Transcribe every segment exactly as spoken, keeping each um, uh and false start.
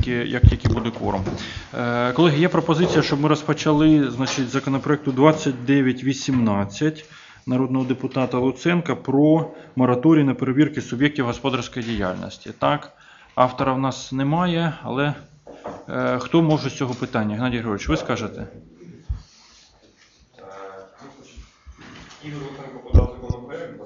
тільки, як тільки буде кворум. Е, колеги, є пропозиція, щоб ми розпочали, значить, законопроекту двадцять дев'ять вісімнадцять народного депутата Луценка про мораторій на перевірки суб'єктів господарської діяльності. Так, автора в нас немає, але е, хто може з цього питання? Геннадій Григорович, ви скажете? Ігор Луценко подав законопроект.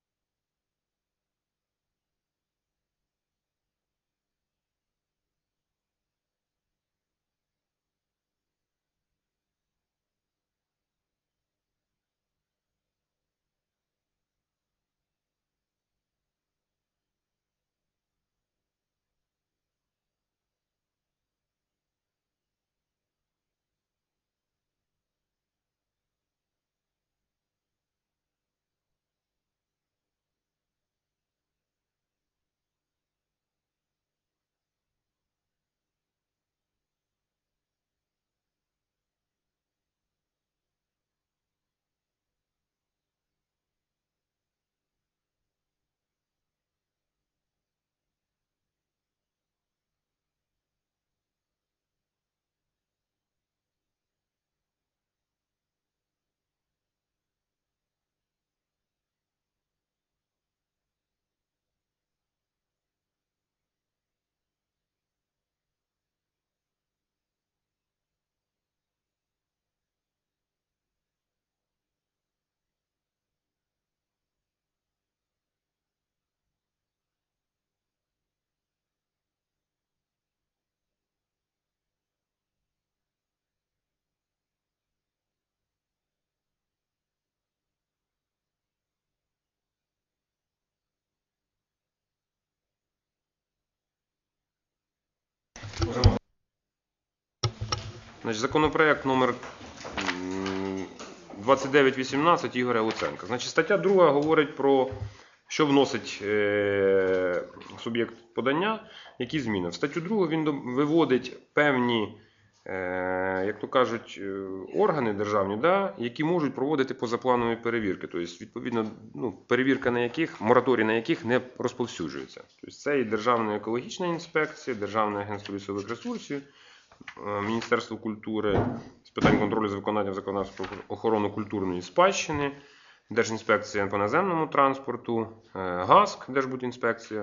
Значить, законопроект номер двадцять дев'ять вісімнадцять Ігоря Луценка. Значить, стаття друга говорить про, що вносить е, суб'єкт подання, які зміни. В статтю другу він виводить певні, е, як то кажуть, органи державні, да, які можуть проводити позапланові перевірки. Тобто, відповідно, ну, перевірка на яких, мораторій на яких не розповсюджується. Тобто, це і Державна екологічна інспекція, Державне агентство лісових ресурсів, Міністерство культури з питань контролю за виконанням законодавства про охорону культурної спадщини, Держінспекція по наземному транспорту, ГАСК, Держбудінспекція,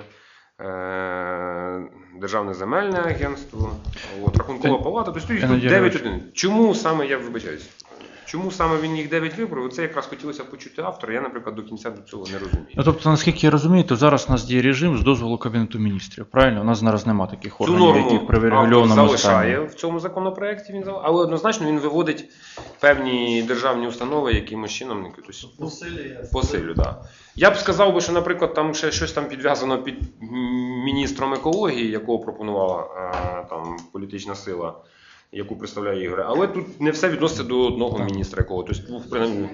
Державне земельне агентство, от, Рахункова палата. Тобто тут дев'ять одиниць. Чому саме, я вибачаюсь, чому саме він їх дев'ять вибрав? Це якраз хотілося почути автора, я, наприклад, до кінця до цього не розумію. Ну, тобто, наскільки я розумію, то зараз у нас діє режим з дозволу Кабінету міністрів, правильно? У нас зараз немає таких органів, які в привілейованому стані. Залишає в цьому законопроекті, він, але однозначно він виводить певні державні установи, якимось чином, тобто, посилю, да. Я б сказав би, що, наприклад, там ще щось там підв'язано під міністром екології, якого пропонувала там політична сила, яку представляє Ігор. Але тут не все відноситься до одного так. міністра якого. Тобто, принаймні,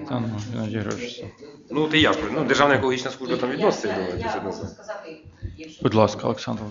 ну, ти я, ну, Державна екологічна служба там відноситься, я думаю, я можу сказати, якщо... Будь ласка, Олександр.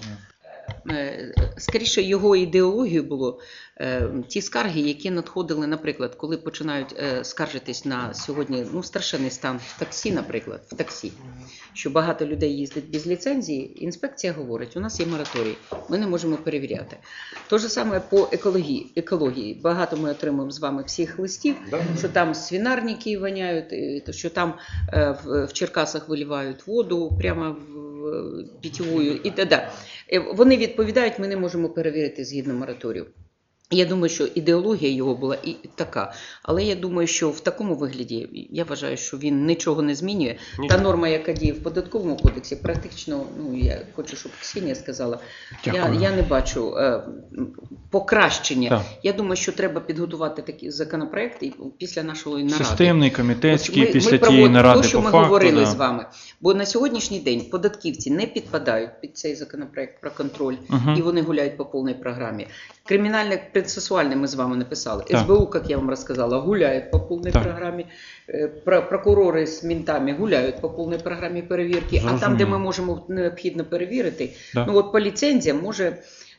Скоріше, його ідеологією було е, ті скарги, які надходили, наприклад, коли починають е, скаржитись на сьогодні, ну, страшенний стан в таксі, наприклад, в таксі, що багато людей їздить без ліцензії, інспекція говорить, у нас є мораторій, ми не можемо перевіряти. Те ж саме по екології. екології. Багато ми отримуємо з вами всіх листів, да. що там свинарники воняють, що там е, в, в Черкасах виливають воду прямо в питьовою і т.д. Вони відповідають, ми не можемо перевірити згідно мораторію. Я думаю, що ідеологія його була і така. Але я думаю, що в такому вигляді, я вважаю, що він нічого не змінює. Ні. Та норма, яка діє в податковому кодексі, практично, ну, я хочу, щоб Ксенія сказала, я, я не бачу е, покращення. Так. Я думаю, що треба підготувати такий законопроект і після нашої наради. Системний, комітетський, ми, після ми тієї наради то, що по ми факту, говорили да. з вами. Бо на сьогоднішній день податківці не підпадають під цей законопроект про контроль, угу. і вони гуляють по повній програмі. Кримінальне процесуальне ми з вами написали. Так. СБУ, як я вам розказала, гуляють по повній так. програмі. Прокурори з мінтами гуляють по повній програмі перевірки. Зрозуміло. А там, де ми можемо необхідно перевірити, да. ну от по ліцензіям може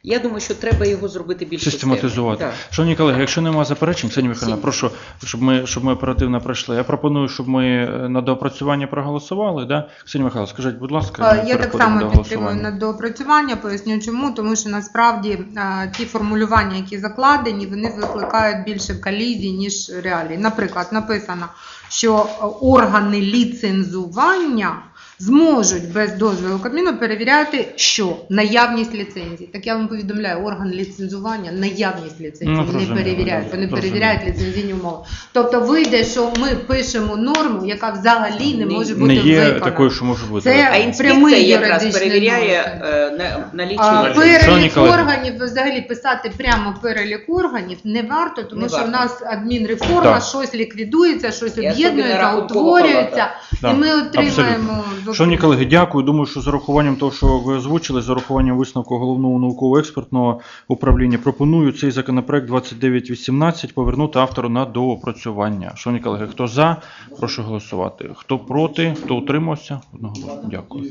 Я думаю, що треба його зробити більш Систематизувати. Так. Шановні колеги, якщо немає заперечень, Ксенія Михайлівна, Всім. прошу, щоб ми, щоб ми оперативно пройшли. Я пропоную, щоб ми на доопрацювання проголосували. Да? Ксенія Михайлівна, скажіть, будь ласка. Е, ми Я так переходимо до само підтримую голосування. на доопрацювання, поясню чому, тому що насправді е, ті формулювання, які закладені, вони викликають більше колізій, ніж реалії. Наприклад, написано, що е, органи ліцензування зможуть без дозволу Кабміну перевіряти, що наявність ліцензії. Так я вам повідомляю, орган ліцензування наявність ліцензії Ну, не зрозуміло, перевіряють, вони зрозуміло. перевіряють ліцензійні умови. Тобто вийде, що ми пишемо норму, яка взагалі не може бути Не є виконана. такою, що може бути. Це А інспекція прямий якраз юридичний перевіряє нонсенс. е, на, наліччя. А, Шановні перелік колеги. органів, взагалі писати прямо перелік органів не варто, тому Не що варто. в нас адмінреформа, Так. щось ліквідується, щось І особливо об'єднується, Рахункова утворюється, Да, і ми отримаємо... Шановні колеги, дякую. Думаю, що з урахуванням того, що ви озвучили, з урахуванням висновку Головного науково-експертного управління, пропоную цей законопроект двадцять дев'ять вісімнадцять повернути автору на доопрацювання. Шановні колеги, хто за, прошу голосувати. Хто проти, хто утримався? Одноголосно. Дякую.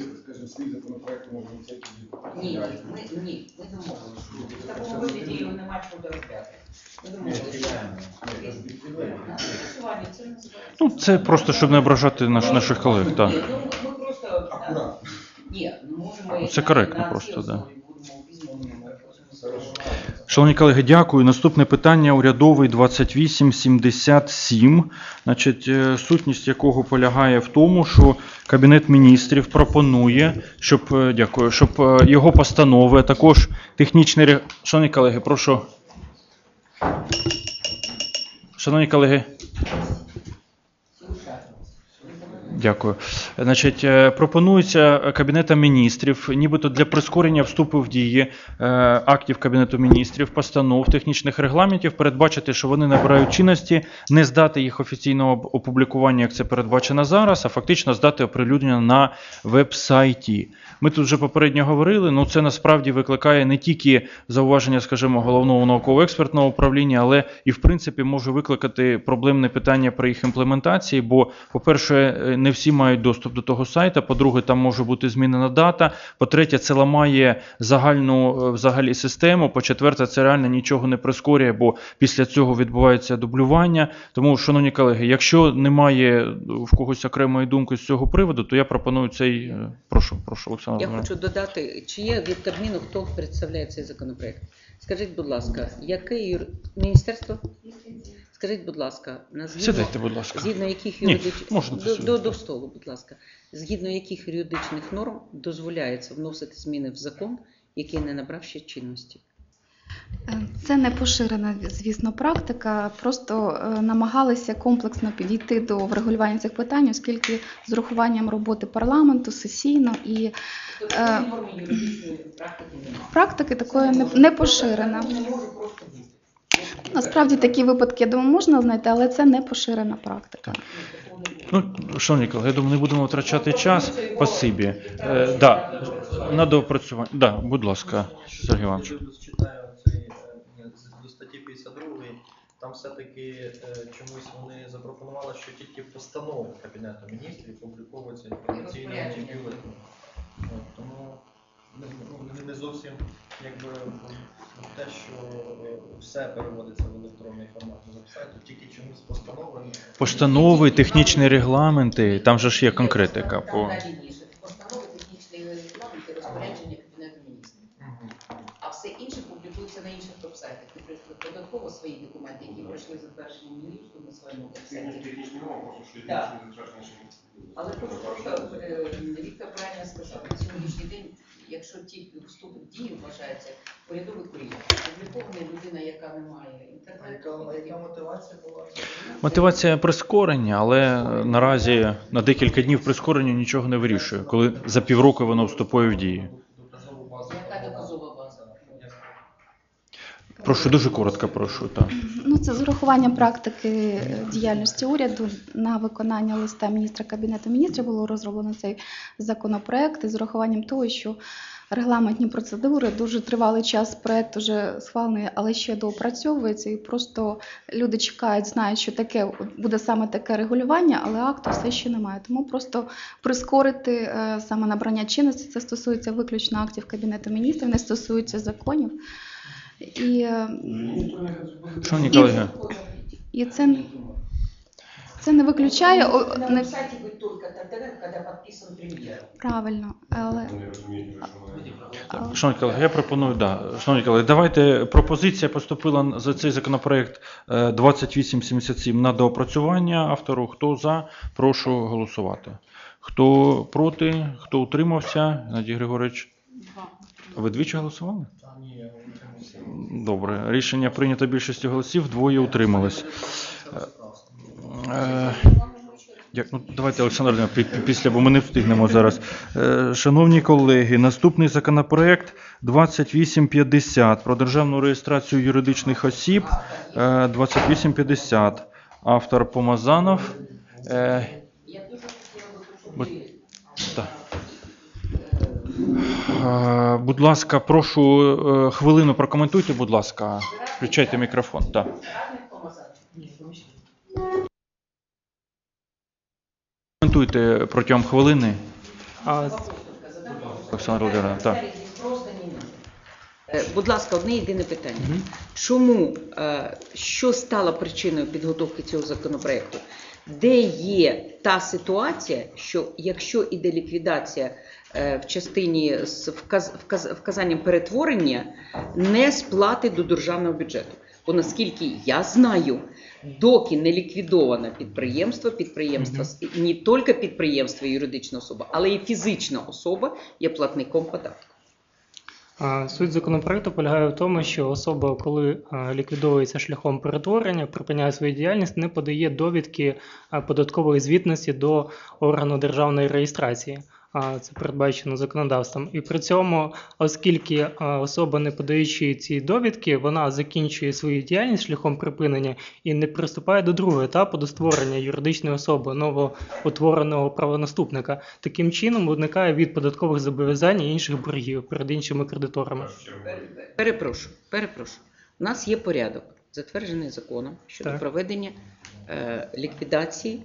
Ні, ми, ні, ми домовилися. В такому вигляді його нема чого розглядати. Ми домовилися. Голосування, це називається. Ну, це просто, щоб не ображати наш, наших колег. Так. Ні, ну, ми просто... Ні, ну, може ми Це коректно на цій просто, основі да. будемо візьмемо. Шановні колеги, дякую. Наступне питання урядовий двадцять вісім сімдесят сім, значить, е, сутність якого полягає в тому, що Кабінет міністрів пропонує, щоб, е, дякую, щоб е, його постанови, а також технічний... ре- Шановні колеги, прошу. Шановні колеги, дякую. Значить, е, пропонується Кабінетом міністрів, нібито для прискорення вступу в дії е, актів Кабінету міністрів, постанов, технічних регламентів, передбачити, що вони набирають чинності, не здати їх офіційного опублікування, як це передбачено зараз, а фактично здати оприлюднення на веб-сайті. Ми тут вже попередньо говорили, ну це насправді викликає не тільки зауваження, скажімо, Головного науково-експертного управління, але і в принципі може викликати проблемне питання при їх імплементації, бо, по-перше, не всі мають доступ до того сайту, по-друге, там може бути змінена дата, по-третє, це ламає загальну взагалі систему, по-четверте, це реально нічого не прискорює, бо після цього відбувається дублювання. Тому, шановні колеги, якщо немає в когось окремої думки з цього приводу, то я пропоную цей... Прошу, прошу, Олександр. Я хочу додати, чи є від Кабміну, хто представляє цей законопроект? Скажіть, будь ласка, яке юр... міністерство? Скажіть, будь ласка, на згідно, Сідайте, будь ласка. згідно яких Ні, юридичних можна до, сюди. до, до столу, будь ласка, згідно яких юридичних норм дозволяється вносити зміни в закон, який не набрав ще чинності? Це не поширена, звісно, практика. Просто е, намагалися комплексно підійти до врегулювання цих питань, оскільки з урахуванням роботи парламенту, сесійно і Тобто Е, цієї норми юридичної практики немає. практики такої не, не поширена. Не може просто бути. Насправді такі випадки, я думаю, можна знайти, але це не поширена практика. Ну, шановні колеги, я думаю, не будемо втрачати час. Спасибі. Е, да, на доопрацювання. Да, будь ласка, Сергій Іванович. Я читаю цей, е, до статті п'ятдесят два, там все-таки е, чомусь вони запропонували, що тільки постанови Кабінету міністрів публіковуються інформаційно бюлетені. От, тому ну, не- не зовсім якби те, що е, все переводиться в електронний формат веб-сайту, тільки чомусь постанови. Постанови, технічні регламенти, там же ж є конкретика. По... Там далі ніже. Постанови, технічні регламенти, розпорядження Кабінету міністрів. Мгм. А все інше публікується на інших веб-сайтах. Наприклад, податково свої документи, які пройшли затвердження міністру на своєму веб-сайті. Так. Але тут просто е, Віктор правильно сказав, на сьогоднішній день, якщо ті вступ в дію вважається, урядовий кур'єр, опублікований людина, яка не має А інтернету. яка, яка мотивація була? Мотивація прискорення, але наразі на декілька днів прискорення нічого не вирішує, коли за півроку воно вступає в дію. Доказову базу. Яка доказова база? Прошу, дуже коротко прошу. Так. Ну, це з урахуванням практики е, діяльності уряду на виконання листа міністра Кабінету міністрів було розроблено цей законопроект, і з урахуванням того, що регламентні процедури. Дуже тривалий час проект вже схвалений, але ще доопрацьовується. І просто люди чекають, знають, що таке буде саме таке регулювання, але акту все ще немає. Тому просто прискорити е, саме набрання чинності. Це стосується виключно актів Кабінету Міністрів, не стосується законів. І, е, Шановні колеги, і це, це не виключає... о, На не- сайті буде тільки тоді, коли підписан прем'єр. Правильно, але... Шановні колеги, я пропоную, да. Шановні колеги, давайте пропозиція поступила за цей законопроект е, двадцять вісім сімдесят сім на доопрацювання автору. Хто за, прошу голосувати. Хто проти, хто утримався? Геннадій Григорович, ви двічі голосували? Добре. Рішення прийнято більшістю голосів, двоє утримались. Е, Як, ну, давайте, Олександр Володимирович, пі- після, бо ми не встигнемо зараз. Е, Шановні колеги, наступний законопроект двадцять вісім п'ятдесят про державну реєстрацію юридичних осіб. Е, двадцять вісім п'ятдесят. Автор Помазанов. Е, бу- та. Е, Будь ласка, прошу е, хвилину прокоментуйте, будь ласка. Включайте мікрофон. Так. Коментуйте протягом хвилини. А, Олександр Володимирович, так. Е, Будь ласка, одне єдине питання. Чому, е, що стало причиною підготовки цього законопроекту? Де є та ситуація, що якщо іде ліквідація е, в частині з вказ, вказ, вказанням перетворення, не сплати до державного бюджету? Бо наскільки я знаю, доки не ліквідоване підприємство, підприємство mm-hmm. не тільки підприємство і юридична особа, але і фізична особа є платником податку. а, Суть законопроекту полягає в тому, що особа, коли а, ліквідовується шляхом перетворення, припиняє свою діяльність, не подає довідки а, податкової звітності до органу державної реєстрації. А, Це передбачено законодавством. І при цьому, оскільки а, особа, не подаючи ці довідки, вона закінчує свою діяльність шляхом припинення і не приступає до другого етапу, до створення юридичної особи, новоутвореного правонаступника. Таким чином виникає від податкових зобов'язань і інших боргів перед іншими кредиторами. Перепрошую, перепрошую. У нас є порядок, затверджений законом щодо Так. проведення е, ліквідації.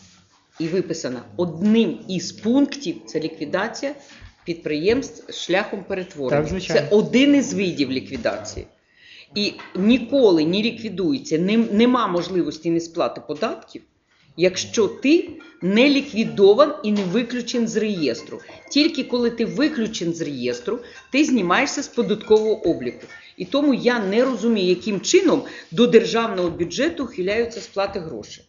І виписано одним із пунктів – це ліквідація підприємств шляхом перетворення. Так, звичайно. Це один із видів ліквідації. І ніколи не ліквідується, нем- нема можливості несплати податків, якщо ти не ліквідован і не виключен з реєстру. Тільки коли ти виключен з реєстру, ти знімаєшся з податкового обліку. І тому я не розумію, яким чином до державного бюджету ухиляються сплати грошей.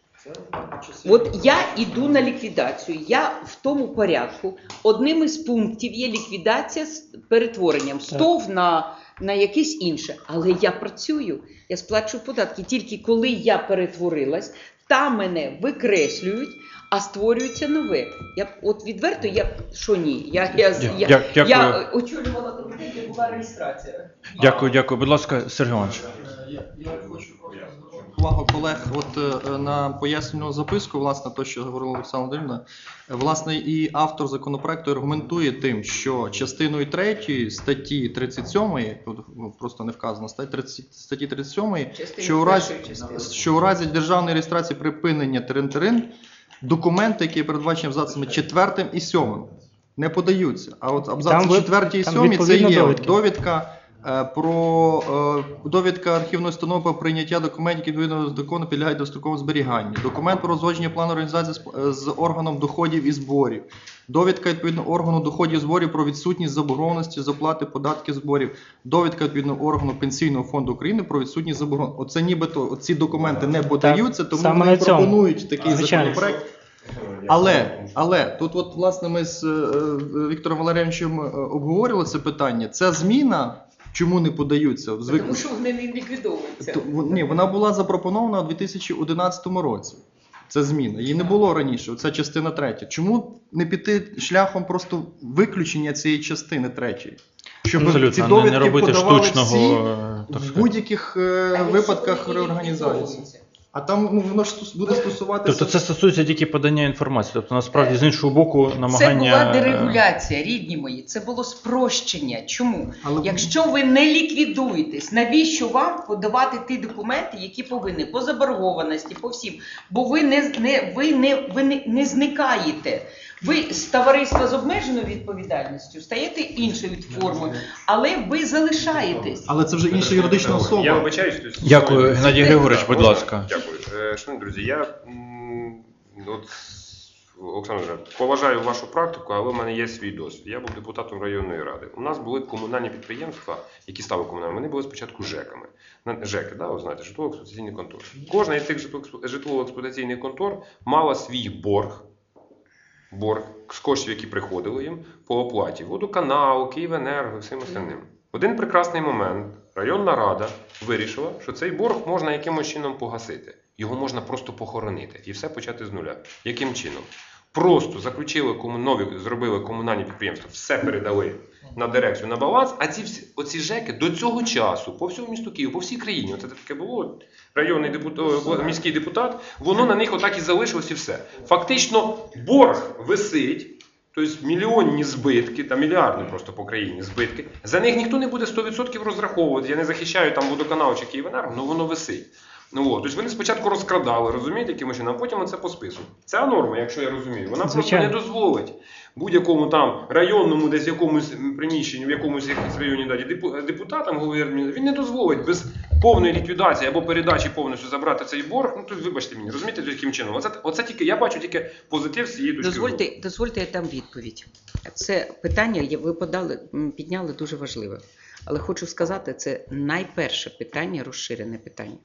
От я йду на ліквідацію, я в тому порядку. Одним із пунктів є ліквідація з перетворенням з ТОВ на, на якесь інше. Але я працюю, я сплачую податки. Тільки коли я перетворилась, там мене викреслюють, а створюється нове. Я от відверто, я що ні, я, я, я, Дя- я, дякую. я очолювала комітет, де була реєстрація. Дякую, дякую. Будь ласка, Сергій Іванович. Я, я хочу увагу колег от, е, на пояснювальну записку, власне, те, що говорила Олександра Володимирівна. Е, Власне, і автор законопроекту аргументує тим, що частиною третьої статті тридцять сьомої, тут ну, просто не вказано, статті тридцять, статті тридцять сьомої, що у, разі, що у разі державної реєстрації припинення терен-терен, документи, які передбачені абзацами четвертим і сьомим, не подаються. А от абзаци Там ви- четвертій і там сьомій це відповідно є довідки. довідка е, про е, довідка архівної установи про прийняття документів, які відповідно до закону підлягають достроковому зберіганню. Документ про узгодження плану організації з, з органом доходів і зборів. Довідка відповідно органу доходів і зборів про відсутність заборгованості з оплати податків зборів. Довідка відповідно органу Пенсійного фонду України про відсутність заборгованості. Оце нібито ці документи не подаються, тому саме вони на цьому. пропонують такий Звичайно. законопроект. Але, але тут, от, власне, ми з е, Віктором Валерійовичем е, обговорювали це питання. Ця зміна, чому не подаються? Звик... Тому що вони не ліквідовуються. То, в- ні, вона була запропонована у дві тисячі одинадцятому році. Це зміна. Її не було раніше. Це частина третя. Чому не піти шляхом просто виключення цієї частини третьої? Щоб ці Абсолютно, не, довідки не робити подавали штучного, всі е, так в сказати. будь-яких е, випадках реорганізації. А А там ну, воно ж стос- буде стосуватися... Тобто це стосується тільки подання інформації. Тобто насправді з іншого боку Це намагання... була дерегуляція, рідні мої, це було спрощення. Чому? Але- Якщо ви не ліквідуєтесь, навіщо вам подавати ті документи, які повинні? По заборгованості, по всім. Бо ви не, не, ви не, ви не, не зникаєте. Ви з товариства з обмеженою відповідальністю стаєте іншою формою, але ви залишаєтесь. Але це вже інша юридична особа. Я вибачаюсь. то есть- Дякую, Геннадій Григорович, будь Можна? ласка. Дякую. Е, Шановні друзі, я м, от, Оксана Володимирівна, поважаю вашу практику, але в мене є свій досвід. Я був депутатом районної ради. У нас були комунальні підприємства, які стали комунальними, вони були спочатку ЖЕКами. На- ЖЕКи, да, ви знаєте, житлово-експлуатаційний контор. Кожна із цих житлово- житлово-експлуатаційних контор мала свій борг, борг з коштів, які приходили їм по оплаті водоканалу, Київенерго, всім остальним. В один прекрасний момент районна рада вирішила, що цей борг можна якимось чином погасити. Його можна просто похоронити і все почати з нуля. Яким чином? Просто заключили кому- нові, зробили комунальні підприємства, все передали на дирекцію, на баланс, а ці всі, оці ЖЕКи до цього часу по всьому місту Києву, по всій країні, оце таке було, районний депутат, міський депутат, воно на них отак і залишилось і все. Фактично борг висить, тобто мільйонні збитки, та мільярдні просто по країні збитки, за них ніхто не буде сто відсотків розраховувати, я не захищаю там водоканал чи Київенерго, але воно висить. Ну, от. Тобто вони спочатку розкрадали, розумієте, якимось чином, а потім це по спису. Ця норма, якщо я розумію, вона Звичайно. просто не дозволить будь-якому там районному, десь якомусь приміщенні, в якомусь якійсь районній даді депу- депутатам, голові адміністрації, він не дозволить без повної ліквідації або передачі повністю забрати цей борг. Ну, то вибачте мені, розумієте, яким чином? Оце, оце тільки, я бачу тільки позитив з цієї точки зору. Дозвольте, дозвольте, я дам відповідь. Це питання, є- ви подали, м, підняли дуже важливе. Але хочу сказати, це найперше питання, розширене питання.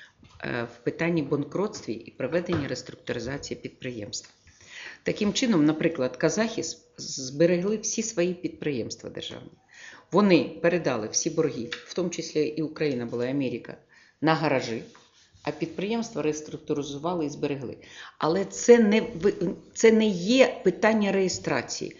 Е, В питанні банкротстві і проведення реструктуризації підприємств. Таким чином, наприклад, Казахіс зберегли всі свої підприємства державні. Вони передали всі борги, в тому числі і Україна була, і Америка, на гаражі, а підприємства реструктуризували і зберегли. Але це не, ви- це не є питання реєстрації.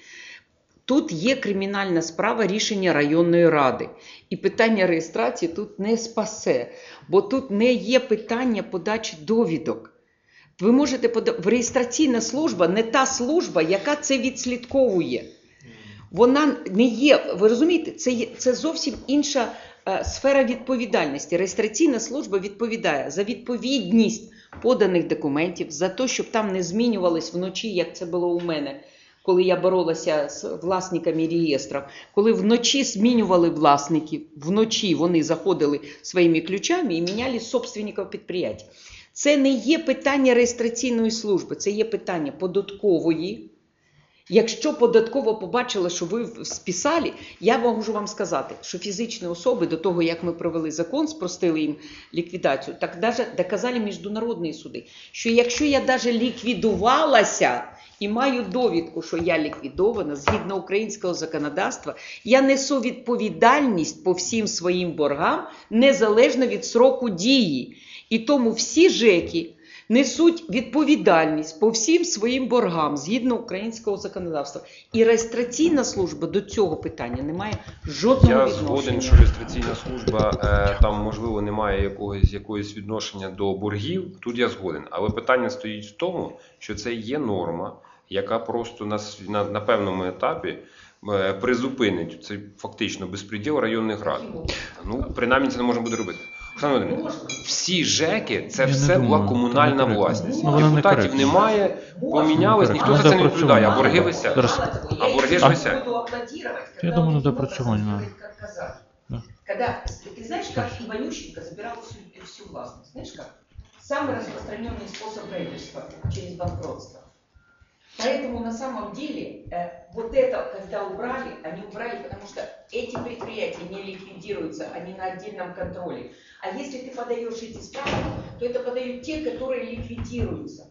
Тут є кримінальна справа рішення районної ради. І питання реєстрації тут не спасе, бо тут не є питання подачі довідок. Ви можете пода... Реєстраційна служба не та служба, яка це відслідковує. Вона не є, ви розумієте, це, є, це зовсім інша е, сфера відповідальності. Реєстраційна служба відповідає за відповідність поданих документів, за те, щоб там не змінювались вночі, як це було у мене, коли я боролася з власниками реєстрів, коли вночі змінювали власників, вночі вони заходили своїми ключами і міняли собственників підприємств. Це не є питання реєстраційної служби, це є питання податкової. Якщо податково побачила, що ви списали, я можу вам сказати, що фізичні особи до того, як ми провели закон, спростили їм ліквідацію, так навіть доказали міжнародні суди, що якщо я навіть ліквідувалася і маю довідку, що я ліквідована, згідно українського законодавства, я несу відповідальність по всім своїм боргам, незалежно від сроку дії. І тому всі ЖЕКи несуть відповідальність по всім своїм боргам, згідно українського законодавства. І реєстраційна служба до цього питання не має жодного Я відношення. згоден, що реєстраційна служба е, там, можливо, не має якогось, якогось відношення до боргів. Тут я згоден. Але питання стоїть в тому, що це є норма, яка просто на, с- на, на певному етапі е, призупинить цей фактично безпреділ районних рад. Ну, принаймні це не можна буде робити. Оксана Володимирівна, всі ЖЕКи, це Я не все була думаю, комунальна це не власність. коректно. Ну, вона не Депутатів коректна. немає, помінялось, Не ніхто коректно. за це не Треба відповідає, а працювати. борги висять. Зараз. А борги ж А? висять. Я думаю, надо опрацовывать надо. Да. Когда, ты знаешь, как Иванющенко забирал всю, всю властность? Знаешь как? Самый распространенный способ рейдерства через банкротство. Поэтому на самом деле э, вот это, когда убрали, они убрали, потому что эти предприятия не ликвидируются, они на отдельном контроле. А если ты подаешь эти справки, то это подают те, которые ликвидируются.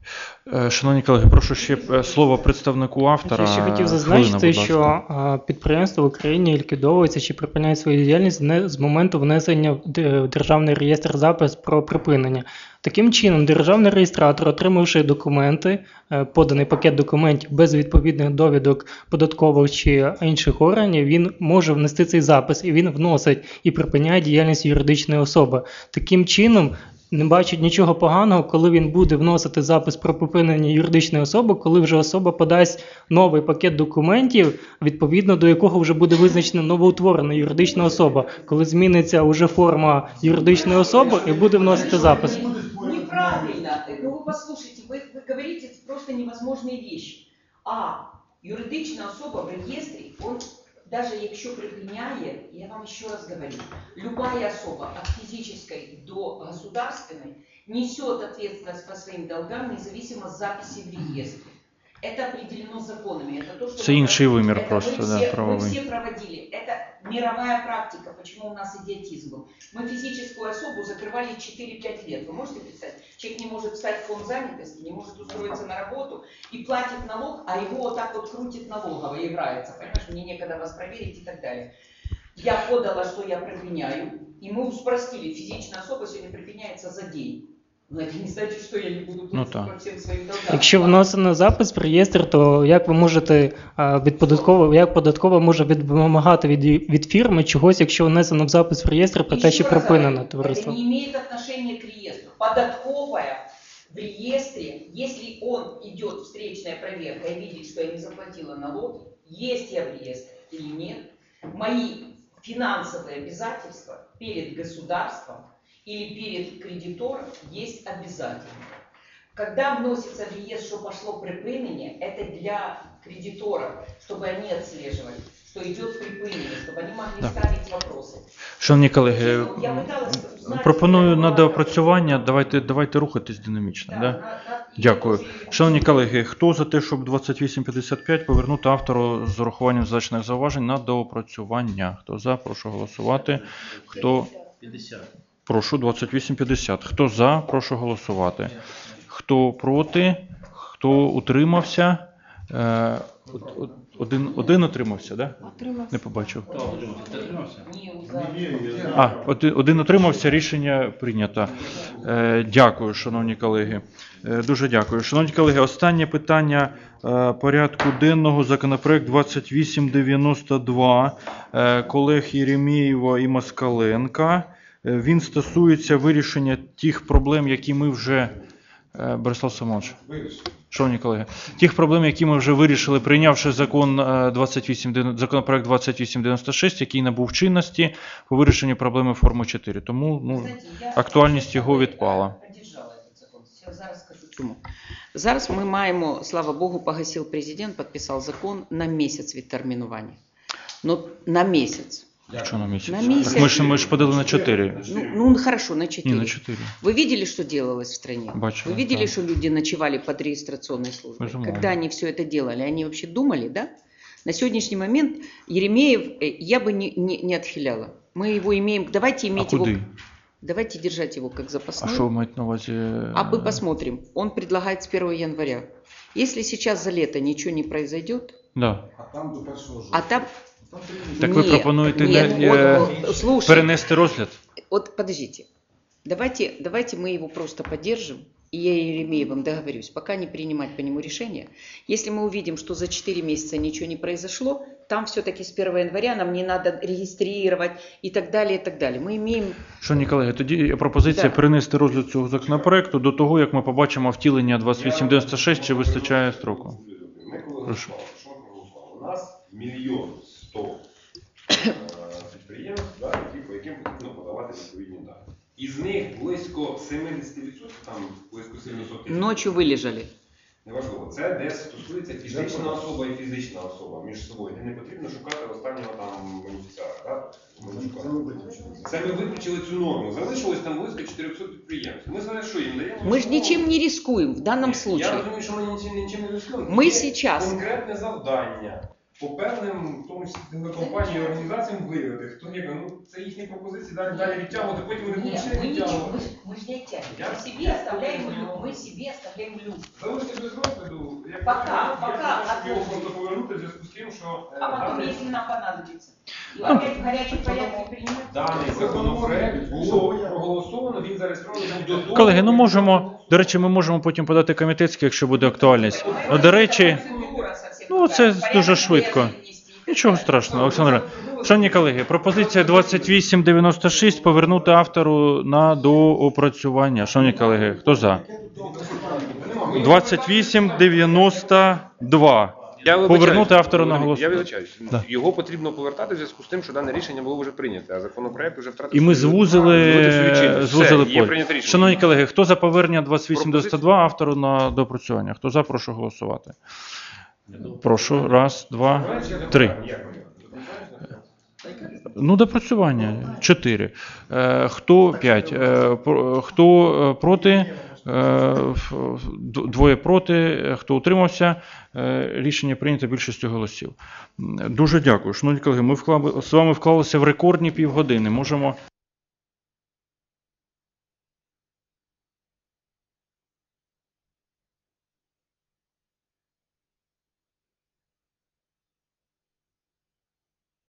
Е, Шановні колеги, прошу ще е, слово представнику автора. Я ще хотів Хвилина, зазначити, будь що ласка. а, підприємства в Україні ліквідовуються чи припиняють свою діяльність не з моменту внесення в д- в державний реєстр запис про припинення. Таким чином, державний реєстратор, отримавши документи, е, поданий пакет документів без відповідних довідок податкових чи інших органів, він може внести цей запис і він вносить і припиняє діяльність юридичної особи. Таким чином, не бачить нічого поганого, коли він буде вносити запис про припинення юридичної особи, коли вже особа подасть новий пакет документів, відповідно до якого вже буде визначена новоутворена юридична особа, коли зміниться вже форма юридичної особи і буде вносити запис. Неправильно. Ну вы послушайте, вы, вы говорите просто невозможные вещи. А юридична особа в реєстрі, он даже якщо припиняє, я вам еще раз говорю, любая особа от физической до государственной несет ответственность по своим долгам, независимо с записи в реестре. Это определено законами. Это то, что Це інший вимір это просто, мы да, все, мы правовий. все проводили. Это мировая практика. Почему у нас идиотизм был? Мы физическую особу закрывали четыре-пять лет. Вы можете представить? Человек не может встать в фонд занятости, не может устроиться на работу и платит налог, а его вот так вот крутит налогово и играется. Понимаешь, мне некогда вас проверить и так далее. Я подала, что я припиняю, и мы упростили. Физическая особа сегодня припиняется за день. Но это не значит, что я не буду Ну, платить так. по всем своим долгам. Якщо вносено запис в реєстр, то як ви можете а, від податкового, як податкова може від- вимагати від, від фірми чогось, якщо внесено в запис в реєстр про те, Еще що раз припинено говорю, товариство? Это не имеет отношения к реестру. Податковая в реестре, если он идет встречная проверка и видит, что я не заплатила налоги, есть я в реестре или нет, мои финансовые обязательства перед государством или перед кредитором есть обязательно. Когда вносится в реестр, что пошло припинение, это для кредиторов, чтобы они отслеживали, что идет припинение, чтобы они могли Да. ставить вопросы. Шановні колеги, Я пыталась узнать, пропоную я на была- доопрацювання, давайте, давайте рухатись динамічно. Да, Да? на- на- Дякую. я Шановні очень- колеги, хто за те, щоб двадцять вісім п'ятдесят п'ять повернути автору з урахуванням зазначених зауважень на доопрацювання? Хто за, прошу голосувати. Хто п'ятдесят. прошу двадцять вісім п'ятдесят. Хто за, прошу голосувати. Хто проти, хто утримався? Е, от- от- Один, один утримався, да? Не побачив. Ні, за- А, один, один утримався, рішення прийнято. Е, дякую, шановні колеги. Е, дуже дякую. Шановні колеги, останнє питання е, порядку денного, законопроект двадцять вісім дев'яносто два е, колег Єремєєва і Москаленка. Е, він стосується вирішення тих проблем, які ми вже... Е, Борислав Симонович. Шановні колеги, тих проблем, які ми вже вирішили, прийнявши закон е, двадцять вісім, законопроект двадцять вісім дев'яносто шість, який набув чинності по вирішенню проблеми форми чотири. Тому ну, Знаєте, я актуальність його відпала. Поддержала этот закон. Я зараз скажу чому. Зараз ми маємо, слава Богу, погасив президент, підписав закон на місяць відтермінування. Ну, на місяць. Що на місяць? На місяць. Так ми ж, ми ж подали на чотири. Ну, ну хорошо, на Ні, четыре. на чотири. Вы видели, что делалось в стране? Бачила, Вы видели, да. что люди ночевали под регистрационной службой? Безумовно. Когда они все это делали, они вообще думали, да? На сегодняшний момент Еремеев э, я бы не, не, не отхиляла. Мы его имеем, давайте А иметь его, куди? давайте держать его как А запасной. що ви маєте на увазі? А мы посмотрим. Он предлагает с первого января. Если сейчас за лето ничего не произойдет, Да. а там... Так ви Нет, пропонуєте нет, не, вот, е, вот, слушай, перенести розгляд? вот подождите. Давайте, давайте мы его просто поддержим, и я Еремеевым договорюсь, пока не принимать по нему решение. Если мы увидим, что за четыре месяца ничего не произошло, там все-таки с первого января нам не надо регистрировать и так далее, и так далее. Мы имеем... Шановні колеги, тоді пропозиція Да. перенести розгляд цього законопроекту до того, як ми побачимо втілення двадцять вісім дев'яносто шість, чи вистачає строку. Ми коли Прошу. голосували, що ми проголосували? У нас мільйон сто е, підприємств, да, які, по яким потрібно подавати відповідні дані. Із них близько сімдесят відсотків, там близько сімсот тисяч. Ночью вылежали. Неважливо, це де стосується фізична особа і фізична особа між собою, де не потрібно шукати останнього там бенефіціара. Да? Це ми виключили цю норму. Залишилось там близько чотириста підприємств. Ми зараз що їм даємо? Мы же ничем не рискуем в данном Я случае. розумію, що ми нічим, нічим не рискуємо. Ми Є сейчас- конкретне завдання по певним, в тому числі компаніям і організаціям виявити, хто є, ну це їхні пропозиції, далі, далі відтягувати, потім вони Нет, почнуть мы ничего, відтягувати. мы, ж- мы же не оттягиваем. Мы себе оставляем люк, мы себе оставляем люк. Залишити без розгляду, як Пока, я пока, хочу, щоб його отложим. просто повернути в зв'язку з тим, що е, А потом, даний- если нам понадобится. И опять в горячем порядке принимать. Даний законопроект було проголосовано, він зареєстрований був до того. Колеги, ну можемо, до речі, ми можемо потім подати комітетський, якщо буде актуальність. Ну, до речі, Процедура совсем ну, другая. це Порядок дуже не швидко. внести. Нічого страшного, Олександр. Шановні колеги, пропозиція двадцять вісім дев'яносто шість повернути автору на доопрацювання. Шановні колеги, хто за? двадцять вісім дев'яносто два. Я вибачаюсь, Повернути автору на Володимир, голосування. Я вибачаюсь. Да. Його потрібно повертати в зв'язку з тим, що дане рішення було вже прийнято, а законопроект вже втратив І ми свою- звузили, звузив свою чинність. звузили Все, є поле. прийнято рішення. Шановні колеги, хто за повернення двадцять вісім дев'яносто два автору на доопрацювання? Хто за, прошу голосувати. Прошу, раз, два, три. Ну, допрацювання. Чотири. Е, хто п'ять? Е, про- хто е, проти? Е, ф- д- двоє проти. Е, Хто утримався? Е, рішення прийнято більшістю голосів. М, Дуже дякую. Шановні колеги, ми вклали, з вами вклалися в рекордні півгодини. Можемо